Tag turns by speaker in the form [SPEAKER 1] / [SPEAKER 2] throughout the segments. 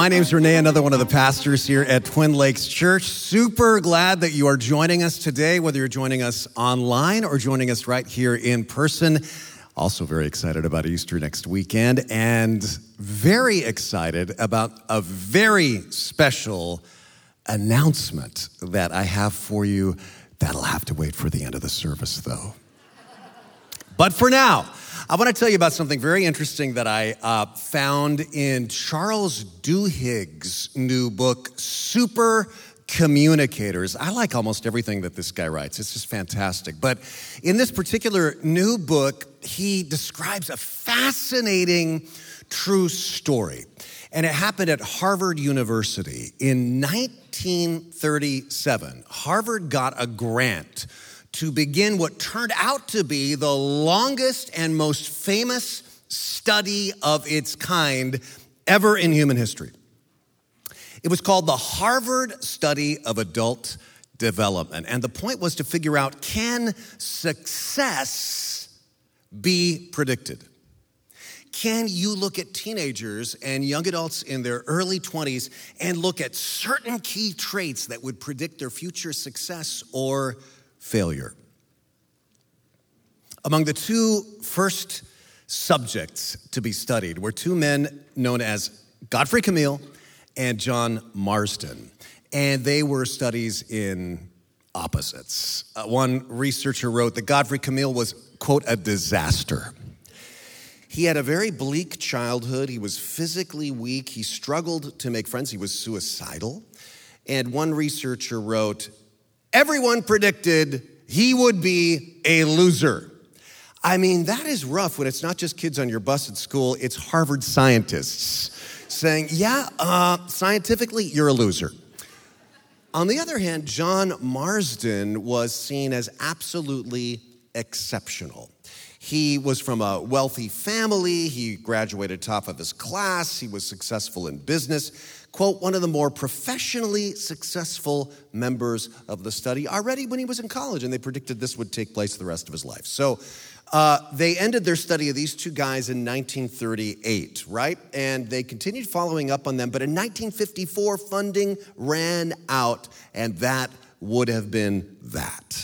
[SPEAKER 1] My name's Renee, another one of the pastors here at Twin Lakes Church. Super glad that you are joining us today, whether you're joining us online or joining us right here in person. Also very excited about Easter next weekend and very excited about a very special announcement that I have for you. That'll have to wait for the end of the service, though. But for now, I want to tell you about something very interesting that I found in Charles Duhigg's new book, Super Communicators. I like almost everything that this guy writes. It's just fantastic. But in this particular new book, he describes a fascinating true story. And it happened at Harvard University in 1937. Harvard got a grant to begin what turned out to be the longest and most famous study of its kind ever in human history. It was called the Harvard Study of Adult Development. And the point was to figure out, can success be predicted? Can you look at teenagers and young adults in their early 20s and look at certain key traits that would predict their future success or failure? Among the two first subjects to be studied were two men known as Godfrey Camille and John Marsden. And they were studies in opposites. One researcher wrote that Godfrey Camille was, quote, a disaster. He had a very bleak childhood. He was physically weak. He struggled to make friends. He was suicidal. And one researcher wrote, everyone predicted he would be a loser. I mean, that is rough when it's not just kids on your bus at school, it's Harvard scientists saying, scientifically, you're a loser. On the other hand, John Marsden was seen as absolutely exceptional. He was from a wealthy family. He graduated top of his class. He was successful in business. Quote, one of the more professionally successful members of the study already when he was in college, and they predicted this would take place the rest of his life. So they ended their study of these two guys in 1938, right? And they continued following up on them, but in 1954, funding ran out, and that would have been that.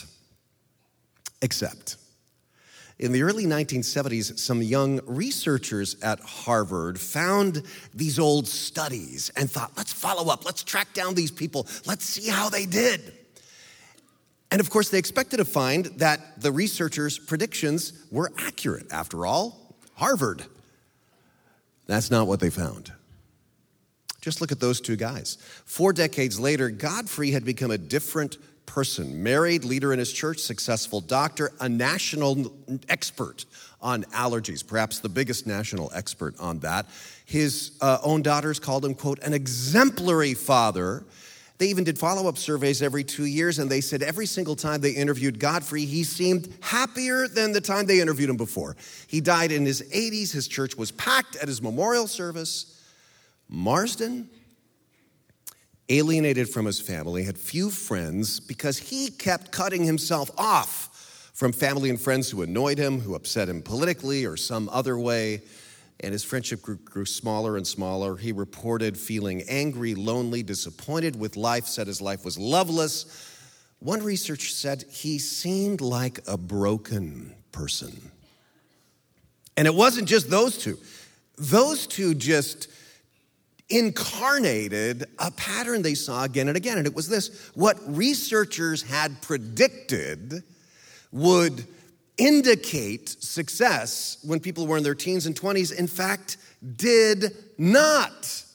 [SPEAKER 1] Except in the early 1970s, some young researchers at Harvard found these old studies and thought, let's follow up, let's track down these people, let's see how they did. And of course, they expected to find that the researchers' predictions were accurate. After all, Harvard. That's not what they found. Just look at those two guys. 4 decades later, Godfrey had become a different person, married, leader in his church, successful doctor, a national expert on allergies, perhaps the biggest national expert on that. His own daughters called him, quote, an exemplary father. They even did follow-up surveys every 2 years, and they said every single time they interviewed Godfrey, he seemed happier than the time they interviewed him before. He died in his 80s. His church was packed at his memorial service. Marsden, alienated from his family, had few friends because he kept cutting himself off from family and friends who annoyed him, who upset him politically or some other way. And his friendship grew smaller and smaller. He reported feeling angry, lonely, disappointed with life, said his life was loveless. One researcher said he seemed like a broken person. And it wasn't just those two. Those two just incarnated a pattern they saw again and again. And it was this: what researchers had predicted would indicate success when people were in their teens and 20s, in fact, did not.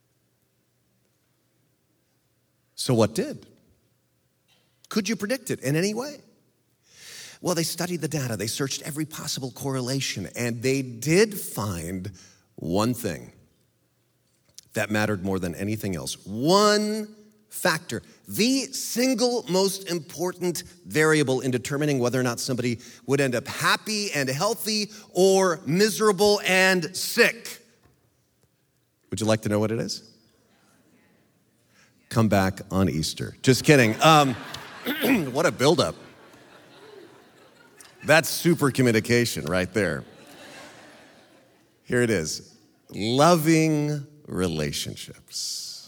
[SPEAKER 1] So what did? Could you predict it in any way? Well, they studied the data. They searched every possible correlation, and they did find one thing that mattered more than anything else. One factor, the single most important variable in determining whether or not somebody would end up happy and healthy or miserable and sick. Would you like to know what it is? Come back on Easter. Just kidding. What a buildup. That's super communication right there. Here it is. Loving relationships.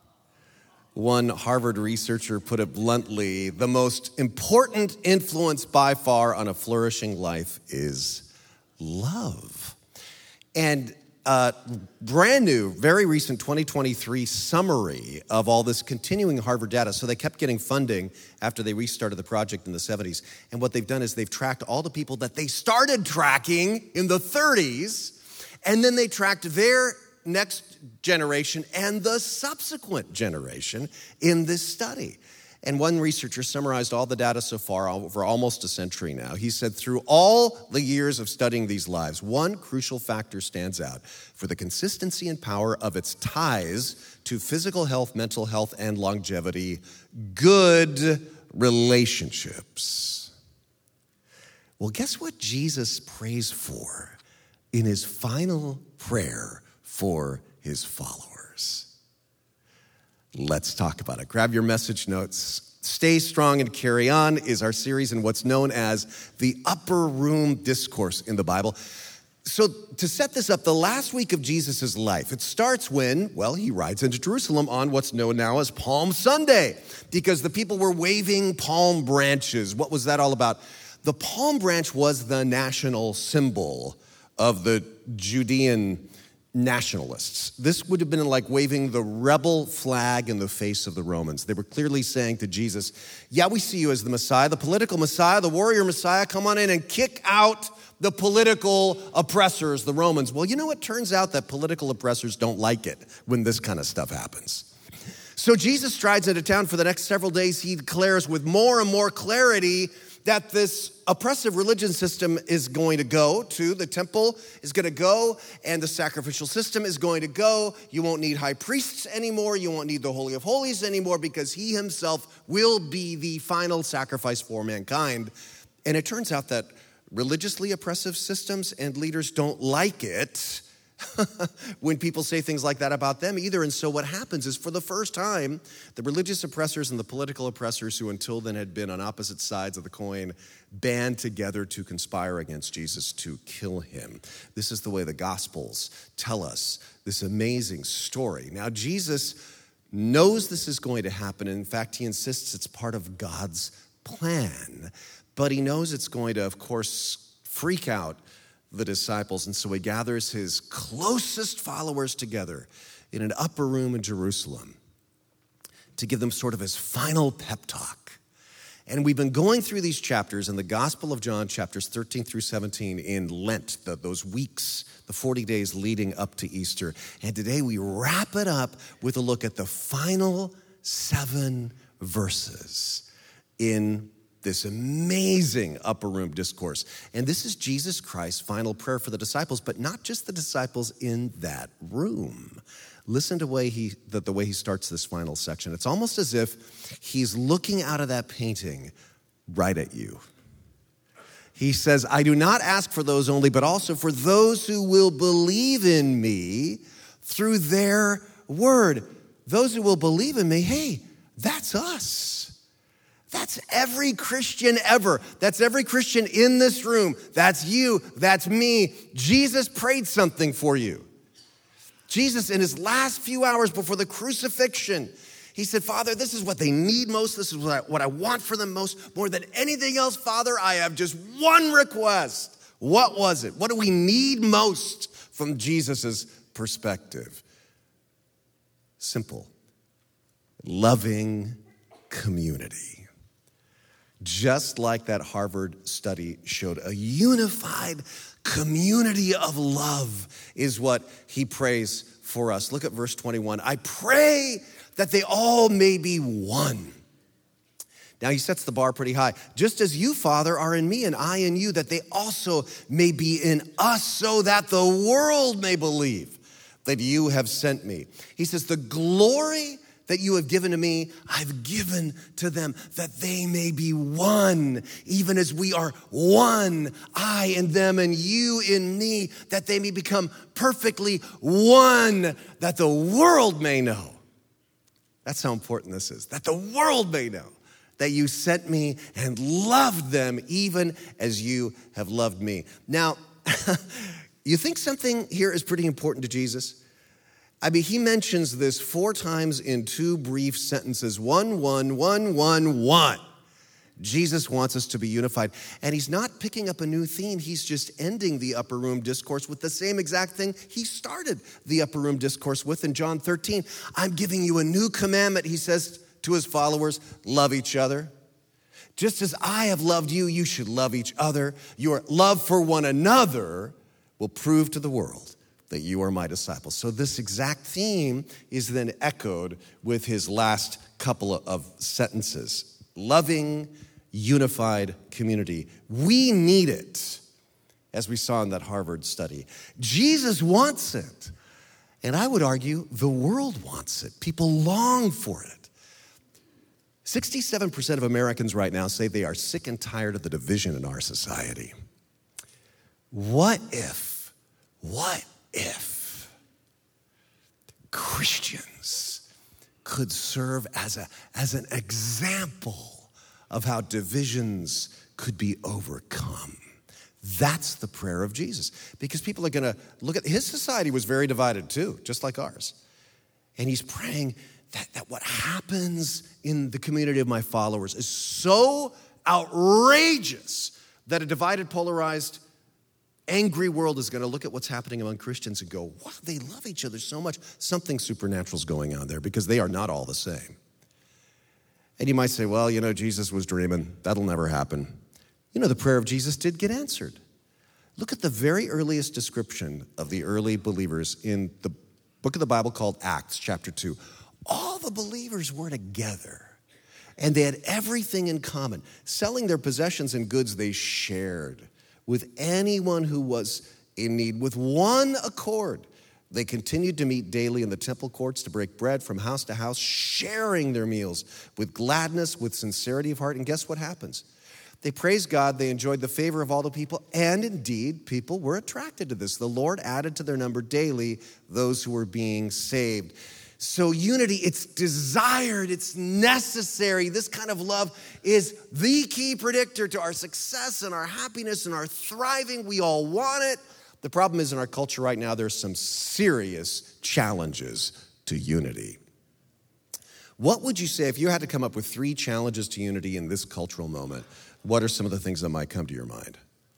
[SPEAKER 1] One Harvard researcher put it bluntly, the most important influence by far on a flourishing life is love. And brand new, very recent 2023 summary of all this continuing Harvard data. So they kept getting funding after they restarted the project in the 70s. And what they've done is they've tracked all the people that they started tracking in the 30s, and then they tracked their next generation and the subsequent generation in this study. And one researcher summarized all the data so far over almost a century now. He said, through all the years of studying these lives, one crucial factor stands out for the consistency and power of its ties to physical health, mental health, and longevity: good relationships. Well, guess what Jesus prays for in his final prayer for his followers? Let's talk about it. Grab your message notes. Stay Strong and Carry On is our series in what's known as the upper room discourse in the Bible. So to set this up, the last week of Jesus' life, it starts when, well, he rides into Jerusalem on what's known now as Palm Sunday, because the people were waving palm branches. What was that all about? The palm branch was the national symbol of the Judean nationalists. This would have been like waving the rebel flag in the face of the Romans. They were clearly saying to Jesus, yeah, we see you as the Messiah, the political Messiah, the warrior Messiah. Come on in and kick out the political oppressors, the Romans. Well, you know, it turns out that political oppressors don't like it when this kind of stuff happens. So Jesus strides into town. For the next several days. He declares with more and more clarity that this oppressive religion system is going to go to, the temple is going to go, and the sacrificial system is going to go. You won't need high priests anymore. You won't need the Holy of Holies anymore, because he himself will be the final sacrifice for mankind. And it turns out that religiously oppressive systems and leaders don't like it when people say things like that about them either. And so what happens is, for the first time, the religious oppressors and the political oppressors, who until then had been on opposite sides of the coin, band together to conspire against Jesus to kill him. This is the way the Gospels tell us this amazing story. Now, Jesus knows this is going to happen. In fact, he insists it's part of God's plan. But he knows it's going to, of course, freak out the disciples, and so he gathers his closest followers together in an upper room in Jerusalem to give them sort of his final pep talk. And we've been going through these chapters in the Gospel of John, chapters 13 through 17, in Lent, those weeks, the 40 days leading up to Easter. And today we wrap it up with a look at the final 7 verses in this amazing upper room discourse. And this is Jesus Christ's final prayer for the disciples, but not just the disciples in that room. Listen to the way he starts this final section. It's almost as if he's looking out of that painting right at you. He says, I do not ask for those only, but also for those who will believe in me through their word. Those who will believe in me, hey, that's us. That's every Christian ever. That's every Christian in this room. That's you. That's me. Jesus prayed something for you. Jesus, in his last few hours before the crucifixion, he said, Father, this is what they need most. This is what I want for them most. More than anything else, Father, I have just one request. What was it? What do we need most from Jesus' perspective? Simple. Loving community. Just like that Harvard study showed, a unified community of love is what he prays for us. Look at verse 21. I pray that they all may be one. Now he sets the bar pretty high. Just as you, Father, are in me and I in you, that they also may be in us, so that the world may believe that you have sent me. He says, the glory that you have given to me, I've given to them, that they may be one, even as we are one, I in them and you in me, that they may become perfectly one, that the world may know. That's how important this is, that the world may know that you sent me and loved them even as you have loved me. Now, you think something here is pretty important to Jesus? I mean, he mentions this 4 times in 2 brief sentences. 1, 1, 1, 1, 1. Jesus wants us to be unified. And he's not picking up a new theme. He's just ending the upper room discourse with the same exact thing he started the upper room discourse with in John 13. I'm giving you a new commandment, he says to his followers, love each other. Just as I have loved you, you should love each other. Your love for one another will prove to the world that you are my disciples. So this exact theme is then echoed with his last couple of sentences. Loving, unified community. We need it, as we saw in that Harvard study. Jesus wants it. And I would argue the world wants it. People long for it. 67% of Americans right now say they are sick and tired of the division in our society. What if Christians could serve as an example of how divisions could be overcome? That's the prayer of Jesus. Because people are going to look at, his society was very divided too, just like ours. And he's praying that what happens in the community of my followers is so outrageous that a divided, polarized, angry world is going to look at what's happening among Christians and go, wow, they love each other so much. Something supernatural is going on there because they are not all the same. And you might say, well, Jesus was dreaming. That'll never happen. The prayer of Jesus did get answered. Look at the very earliest description of the early believers in the book of the Bible called Acts, chapter 2. All the believers were together, and they had everything in common. Selling their possessions and goods, they shared with anyone who was in need. With one accord, they continued to meet daily in the temple courts to break bread from house to house, sharing their meals with gladness, with sincerity of heart. And guess what happens? They praised God, they enjoyed the favor of all the people, and indeed, people were attracted to this. The Lord added to their number daily those who were being saved. So unity, it's desired, it's necessary. This kind of love is the key predictor to our success and our happiness and our thriving. We all want it. The problem is in our culture right now, there's some serious challenges to unity. What would you say if you had to come up with 3 challenges to unity in this cultural moment? What are some of the things that might come to your mind?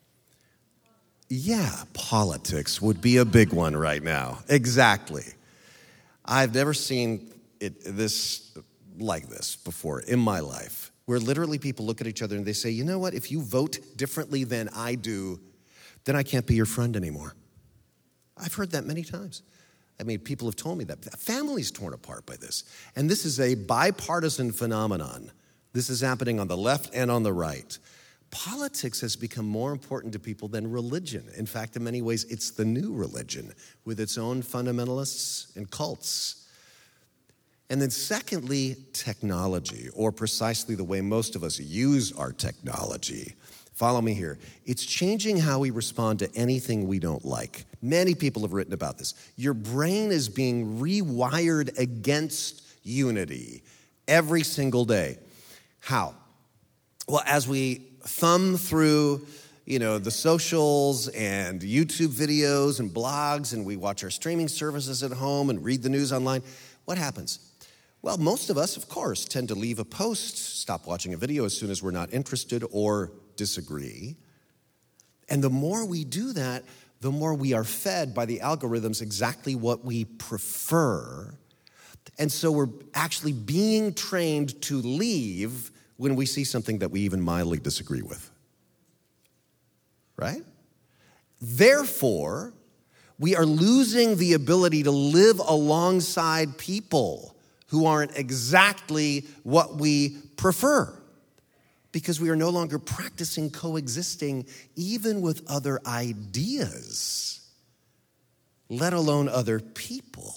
[SPEAKER 1] Yeah, politics would be a big one right now. Exactly. I've never seen this like this before in my life, where literally people look at each other and they say, you know what, if you vote differently than I do, then I can't be your friend anymore. I've heard that many times. I mean, people have told me that. Families torn apart by this. And this is a bipartisan phenomenon. This is happening on the left and on the right. Politics has become more important to people than religion. In fact, in many ways, it's the new religion with its own fundamentalists and cults. And then secondly, technology, or precisely the way most of us use our technology. Follow me here. It's changing how we respond to anything we don't like. Many people have written about this. Your brain is being rewired against unity every single day. How? Well, as we thumb through, the socials and YouTube videos and blogs, and we watch our streaming services at home and read the news online, what happens? Well, most of us, of course, tend to leave a post, stop watching a video as soon as we're not interested or disagree. And the more we do that, the more we are fed by the algorithms exactly what we prefer. And so we're actually being trained to leave when we see something that we even mildly disagree with. Right? Therefore, we are losing the ability to live alongside people who aren't exactly what we prefer, because we are no longer practicing coexisting even with other ideas, let alone other people.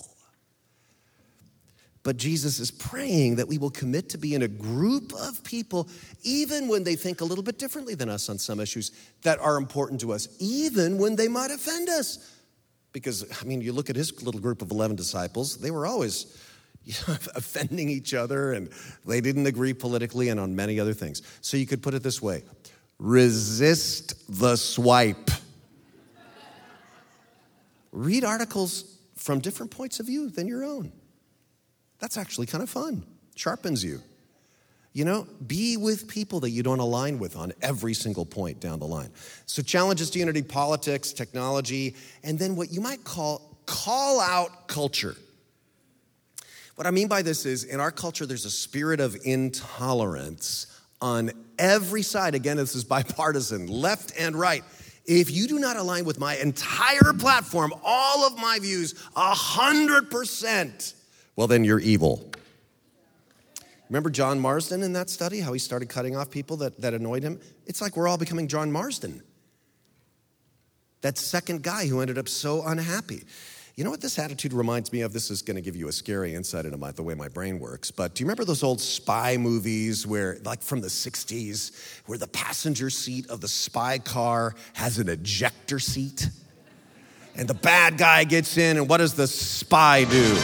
[SPEAKER 1] But Jesus is praying that we will commit to be in a group of people, even when they think a little bit differently than us on some issues that are important to us, even when they might offend us. Because, you look at his little group of 11 disciples, they were always offending each other, and they didn't agree politically and on many other things. So you could put it this way: resist the swipe. Read articles from different points of view than your own. That's actually kind of fun. Sharpens you. You know, be with people that you don't align with on every single point down the line. So challenges to unity, politics, technology, and then what you might call out culture. What I mean by this is, in our culture, there's a spirit of intolerance on every side. Again, this is bipartisan, left and right. If you do not align with my entire platform, all of my views, 100%, well, then you're evil. Remember John Marsden in that study, how he started cutting off people that annoyed him? It's like we're all becoming John Marsden. That second guy who ended up so unhappy. You know what this attitude reminds me of? This is going to give you a scary insight into the way my brain works. But do you remember those old spy movies where, like from the 60s, where the passenger seat of the spy car has an ejector seat? And the bad guy gets in, and what does the spy do?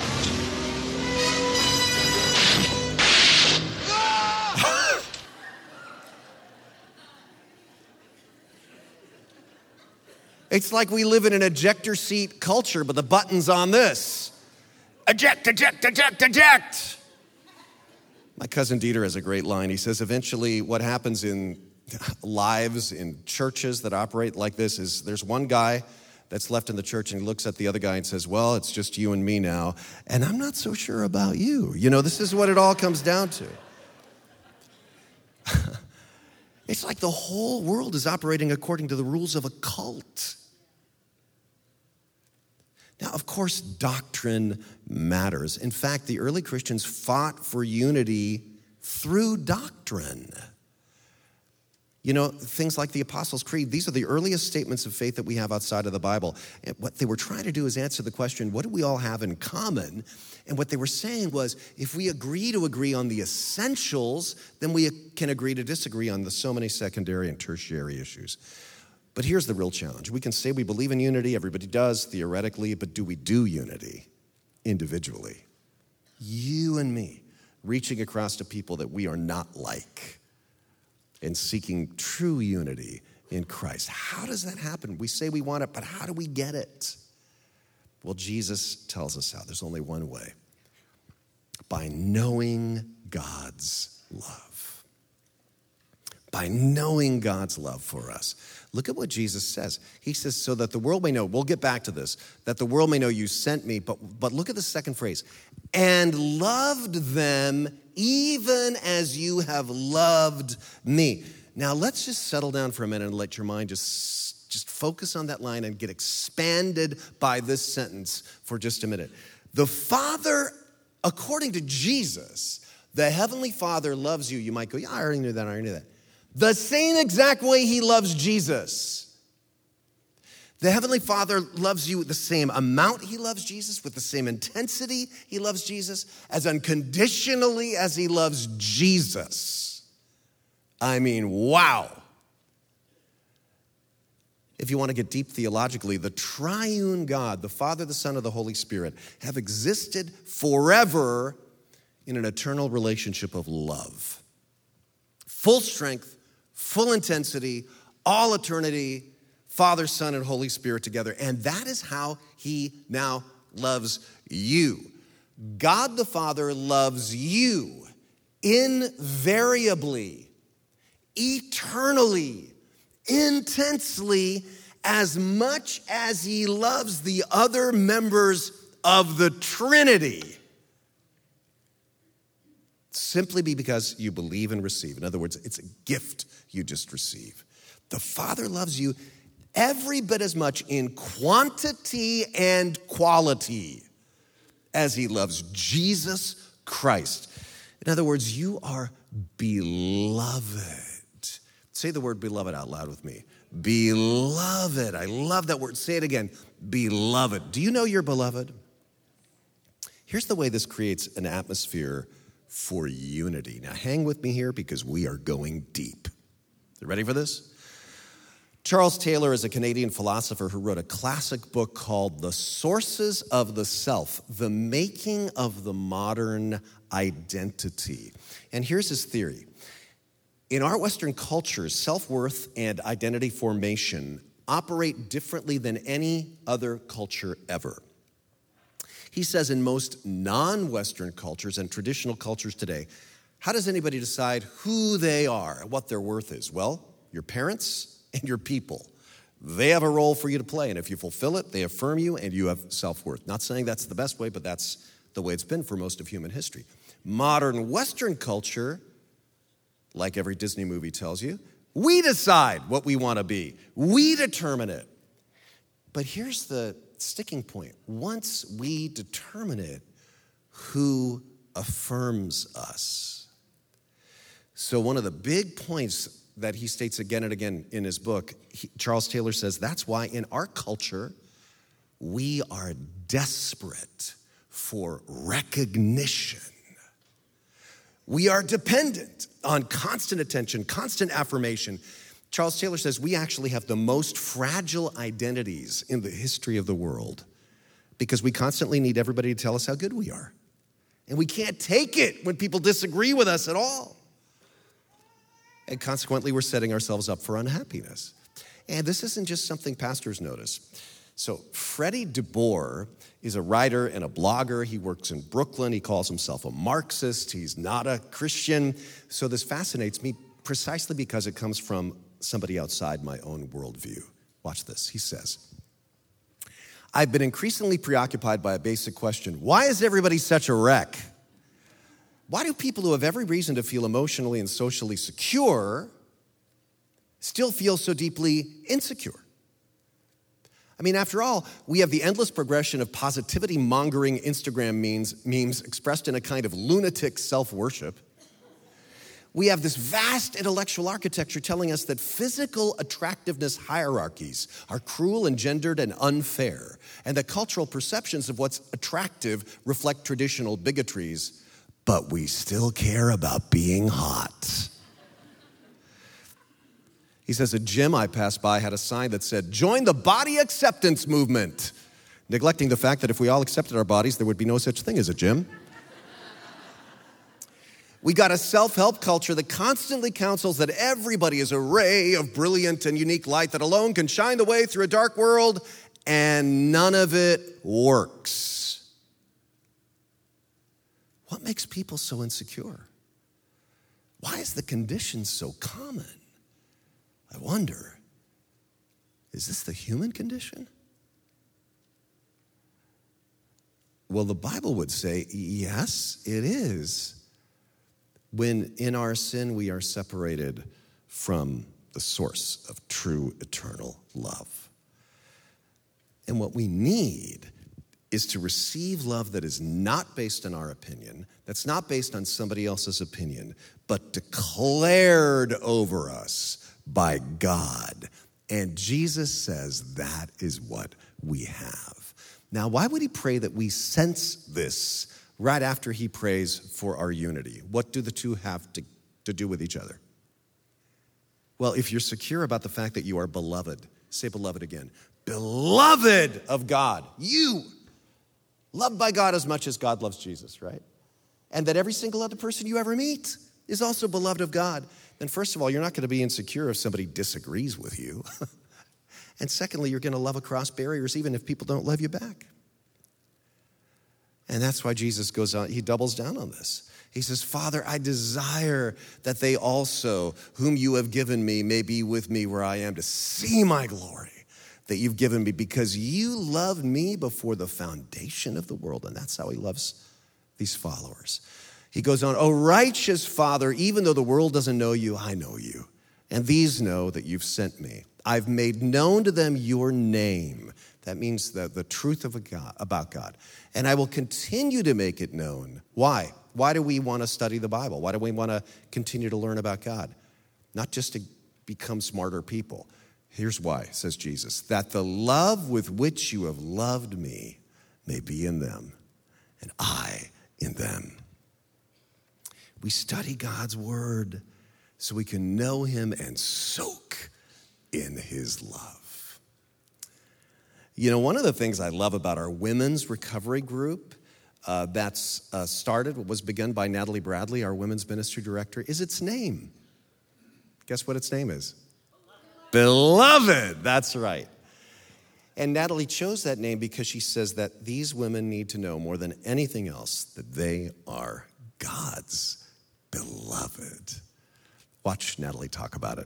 [SPEAKER 1] It's like we live in an ejector seat culture, but the button's on this. Eject, eject, eject, eject. My cousin Dieter has a great line. He says, eventually what happens in lives, in churches that operate like this is there's one guy that's left in the church and he looks at the other guy and says, well, it's just you and me now, and I'm not so sure about you. You know, this is what it all comes down to. It's like the whole world is operating according to the rules of a cult. Now, of course, doctrine matters. In fact, the early Christians fought for unity through doctrine. You know, things like the Apostles' Creed, these are the earliest statements of faith that we have outside of the Bible. And what they were trying to do is answer the question, what do we all have in common? And what they were saying was, if we agree to agree on the essentials, then we can agree to disagree on the so many secondary and tertiary issues. But here's the real challenge. We can say we believe in unity, everybody does, theoretically, but do we do unity individually? You and me, reaching across to people that we are not like and seeking true unity in Christ. How does that happen? We say we want it, but how do we get it? Well, Jesus tells us how. There's only one way. By knowing God's love. By knowing God's love for us. Look at what Jesus says. He says, so that the world may know, we'll get back to this, that the world may know you sent me, but look at the second phrase, and loved them even as you have loved me. Now, let's just settle down for a minute and let your mind just focus on that line and get expanded by this sentence for just a minute. The Father, according to Jesus, the Heavenly Father loves you. You might go, yeah, I already knew that. The same exact way he loves Jesus. The Heavenly Father loves you the same amount he loves Jesus, with the same intensity he loves Jesus, as unconditionally as he loves Jesus. I mean, wow. If you want to get deep theologically, the triune God, the Father, the Son, and the Holy Spirit, have existed forever in an eternal relationship of love. Full strength, full intensity, all eternity, Father, Son, and Holy Spirit together. And that is how he now loves you. God the Father loves you invariably, eternally, intensely, as much as he loves the other members of the Trinity. Simply because you believe and receive. In other words, it's a gift you just receive. The Father loves you every bit as much in quantity and quality as he loves Jesus Christ. In other words, you are beloved. Say the word beloved out loud with me. Beloved. I love that word. Say it again. Beloved. Do you know you're beloved? Here's the way this creates an atmosphere for unity. Now, hang with me here because we are going deep. You ready for this? Charles Taylor is a Canadian philosopher who wrote a classic book called The Sources of the Self, The Making of the Modern Identity. And here's his theory. In our Western cultures, self-worth and identity formation operate differently than any other culture ever. He says in most non-Western cultures and traditional cultures today, how does anybody decide who they are, what their worth is? Well, your parents and your people. They have a role for you to play, and if you fulfill it, they affirm you and you have self-worth. Not saying that's the best way, but that's the way it's been for most of human history. Modern Western culture, like every Disney movie tells you, we decide what we want to be. We determine it. But here's the sticking point. Once we determine it, who affirms us? So one of the big points that he states again and again in his book, Charles Taylor says, that's why in our culture, we are desperate for recognition. We are dependent on constant attention, constant affirmation. Charles Taylor says we actually have the most fragile identities in the history of the world because we constantly need everybody to tell us how good we are. And we can't take it when people disagree with us at all. And consequently, we're setting ourselves up for unhappiness. And this isn't just something pastors notice. So Freddie DeBoer is a writer and a blogger. He works in Brooklyn. He calls himself a Marxist. He's not a Christian. So this fascinates me precisely because it comes from somebody outside my own worldview. Watch this. He says, I've been increasingly preoccupied by a basic question. Why is everybody such a wreck? Why do people who have every reason to feel emotionally and socially secure still feel so deeply insecure? I mean, after all, we have the endless progression of positivity-mongering Instagram memes expressed in a kind of lunatic self-worship. We have this vast intellectual architecture telling us that physical attractiveness hierarchies are cruel and gendered and unfair, and that cultural perceptions of what's attractive reflect traditional bigotries, but we still care about being hot. He says, a gym I passed by had a sign that said, join the body acceptance movement, neglecting the fact that if we all accepted our bodies, there would be no such thing as a gym. We got a self-help culture that constantly counsels that everybody is a ray of brilliant and unique light that alone can shine the way through a dark world, and none of it works. What makes people so insecure? Why is the condition so common? I wonder, is this the human condition? Well, the Bible would say, yes, it is. When in our sin we are separated from the source of true eternal love. And what we need is to receive love that is not based on our opinion, that's not based on somebody else's opinion, but declared over us by God. And Jesus says that is what we have. Now, why would he pray that we sense this right after he prays for our unity? What do the two have to do with each other? Well, if you're secure about the fact that you are beloved, say beloved again. Beloved of God. You, loved by God as much as God loves Jesus, right? And that every single other person you ever meet is also beloved of God. Then first of all, you're not going to be insecure if somebody disagrees with you. And secondly, you're going to love across barriers even if people don't love you back. And that's why Jesus goes on, he doubles down on this. He says, Father, I desire that they also, whom you have given me, may be with me where I am to see my glory that you've given me because you loved me before the foundation of the world. And that's how he loves these followers. He goes on, O righteous Father, even though the world doesn't know you, I know you. And these know that you've sent me. I've made known to them your name. That means the truth of about God. And I will continue to make it known. Why? Why do we want to study the Bible? Why do we want to continue to learn about God? Not just to become smarter people. Here's why, says Jesus, that the love with which you have loved me may be in them, and I in them. We study God's word so we can know him and soak in his love. You know, one of the things I love about our women's recovery group that's was begun by Natalie Bradley, our women's ministry director, is its name. Guess what its name is? Beloved. That's right. And Natalie chose that name because she says that these women need to know more than anything else that they are God's beloved. Watch Natalie talk about it.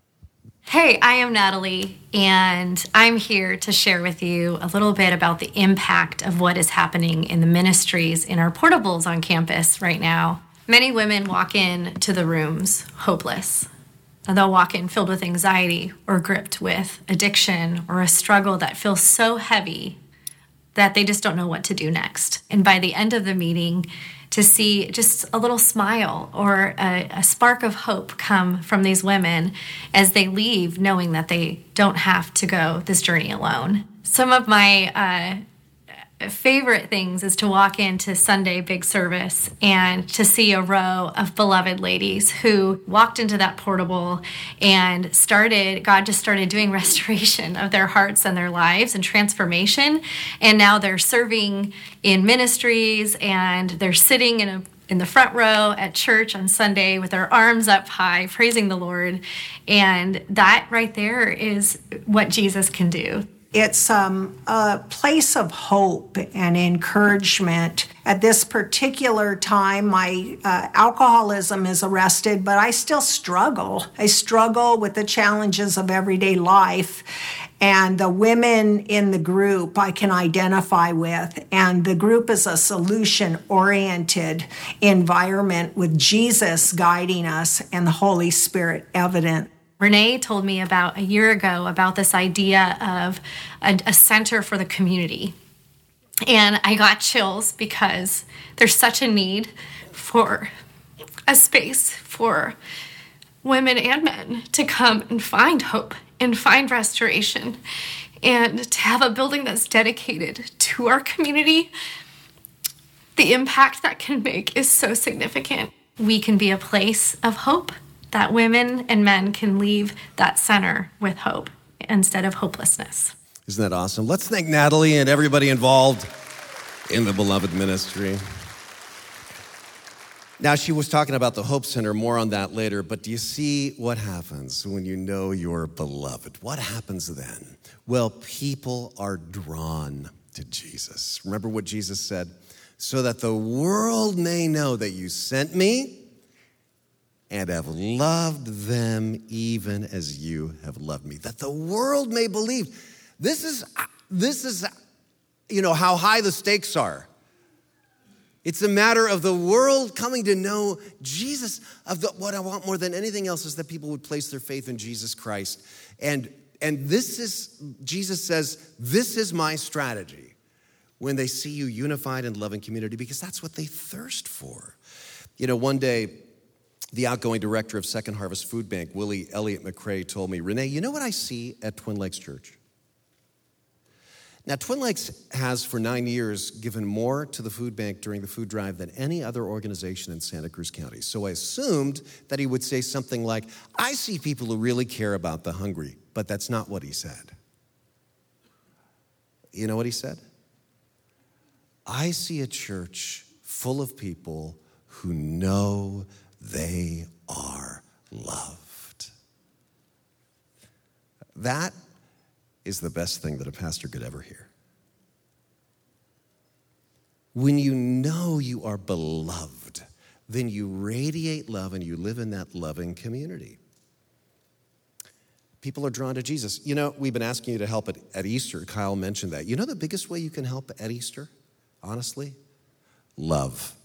[SPEAKER 2] Hey, I am Natalie, and I'm here to share with you a little bit about the impact of what is happening in the ministries in our portables on campus right now. Many women walk in to the rooms hopeless. They'll walk in filled with anxiety or gripped with addiction or a struggle that feels so heavy that they just don't know what to do next. And by the end of the meeting, to see just a little smile or a spark of hope come from these women as they leave, knowing that they don't have to go this journey alone. Some of my favorite things is to walk into Sunday big service and to see a row of beloved ladies who walked into that portable and God just started doing restoration of their hearts and their lives and transformation. And now they're serving in ministries and they're sitting in the front row at church on Sunday with their arms up high, praising the Lord. And that right there is what Jesus can do.
[SPEAKER 3] It's a place of hope and encouragement. At this particular time, my alcoholism is arrested, but I still struggle. I struggle with the challenges of everyday life. And the women in the group I can identify with. And the group is a solution-oriented environment with Jesus guiding us and the Holy Spirit evident.
[SPEAKER 2] Renee told me about a year ago about this idea of a center for the community. And I got chills because there's such a need for a space for women and men to come and find hope and find restoration and to have a building that's dedicated to our community. The impact that can make is so significant. We can be a place of hope, that women and men can leave that center with hope instead of hopelessness.
[SPEAKER 1] Isn't that awesome? Let's thank Natalie and everybody involved in the Beloved Ministry. Now, she was talking about the Hope Center, more on that later, but do you see what happens when you know you're beloved? What happens then? Well, people are drawn to Jesus. Remember what Jesus said? So that the world may know that you sent me and have loved them even as you have loved me. That the world may believe. This is how high the stakes are. It's a matter of the world coming to know Jesus. What I want more than anything else is that people would place their faith in Jesus Christ. And Jesus says, this is my strategy when they see you unified in love and community, because that's what they thirst for. One day, the outgoing director of Second Harvest Food Bank, Willie Elliott McCrae, told me, Renee, you know what I see at Twin Lakes Church? Now, Twin Lakes has for 9 years given more to the food bank during the food drive than any other organization in Santa Cruz County. So I assumed that he would say something like, I see people who really care about the hungry, but that's not what he said. You know what he said? I see a church full of people who know they are loved. That is the best thing that a pastor could ever hear. When you know you are beloved, then you radiate love and you live in that loving community. People are drawn to Jesus. We've been asking you to help at Easter. Kyle mentioned that. You know the biggest way you can help at Easter, honestly? Love.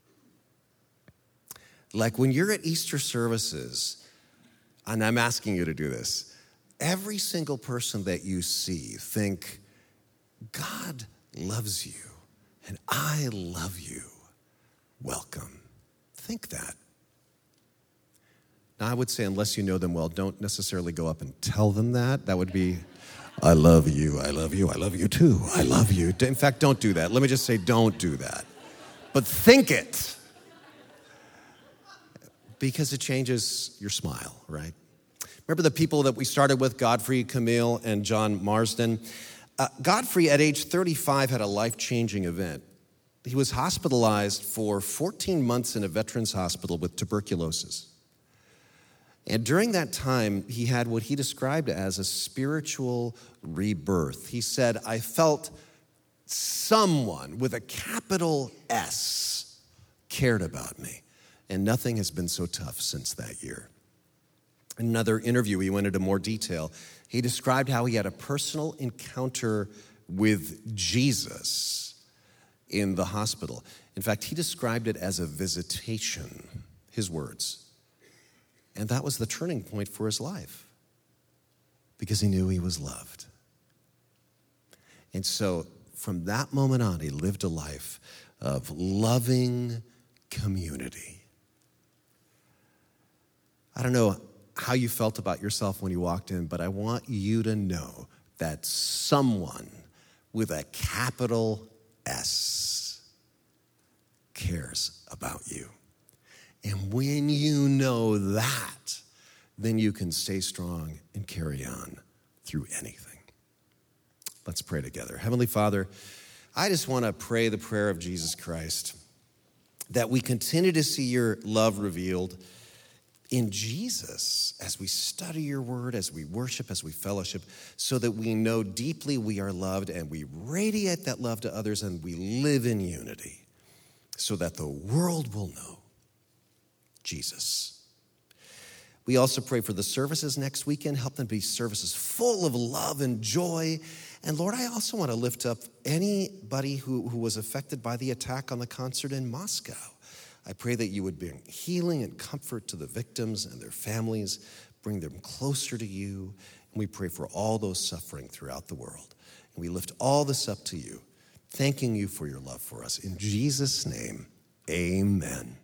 [SPEAKER 1] Like when you're at Easter services, and I'm asking you to do this, every single person that you see, think, God loves you and I love you. Welcome. Think that. Now, I would say, unless you know them well, don't necessarily go up and tell them that. That would be, I love you, I love you, I love you too, I love you. In fact, don't do that. Let me just say, don't do that. But think it. Because it changes your smile, right? Remember the people that we started with, Godfrey, Camille, and John Marsden? Godfrey, at age 35, had a life-changing event. He was hospitalized for 14 months in a veterans hospital with tuberculosis. And during that time, he had what he described as a spiritual rebirth. He said, I felt someone with a capital S cared about me. And nothing has been so tough since that year. In another interview, he went into more detail. He described how he had a personal encounter with Jesus in the hospital. In fact, he described it as a visitation, his words. And that was the turning point for his life because he knew he was loved. And so from that moment on, he lived a life of loving community. I don't know how you felt about yourself when you walked in, but I want you to know that someone with a capital S cares about you. And when you know that, then you can stay strong and carry on through anything. Let's pray together. Heavenly Father, I just want to pray the prayer of Jesus Christ, that we continue to see your love revealed in Jesus as we study your word, as we worship, as we fellowship, so that we know deeply we are loved and we radiate that love to others and we live in unity so that the world will know Jesus. We also pray for the services next weekend. Help them be services full of love and joy. And Lord, I also want to lift up anybody who was affected by the attack on the concert in Moscow. I pray that you would bring healing and comfort to the victims and their families, bring them closer to you. And we pray for all those suffering throughout the world. And we lift all this up to you, thanking you for your love for us. In Jesus' name, amen.